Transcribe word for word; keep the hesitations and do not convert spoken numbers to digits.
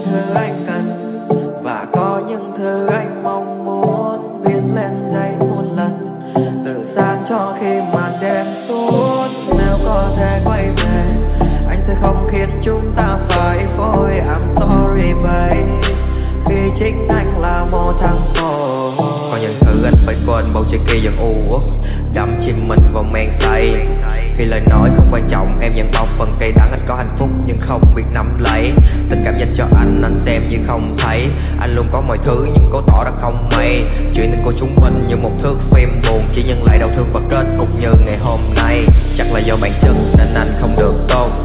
những thứ anh cần, và có những thứ anh mong muốn viết lên giấy một lần. Từ sáng cho khi màn đêm xuống, nếu có thể quay về, anh sẽ không khiến chúng ta phải phôi. I'm sorry babe, vì chính anh là một thằng khổ. Có những thứ anh phải quên, bầu trời kia dần u uất, đắm chìm mình vào men say. Khi lời nói không quan trọng, em nhận bao phần cay đắng. Anh có hạnh phúc nhưng không biết nắm lấy. Tình cảm dành cho anh, anh xem như không thấy. Anh luôn có mọi thứ nhưng cố tỏ ra không may. Chuyện tình của chúng mình như một thước phim buồn, chỉ nhận lại đau thương và kết cục như ngày hôm nay. Chắc là do bản chất nên anh không được tốt.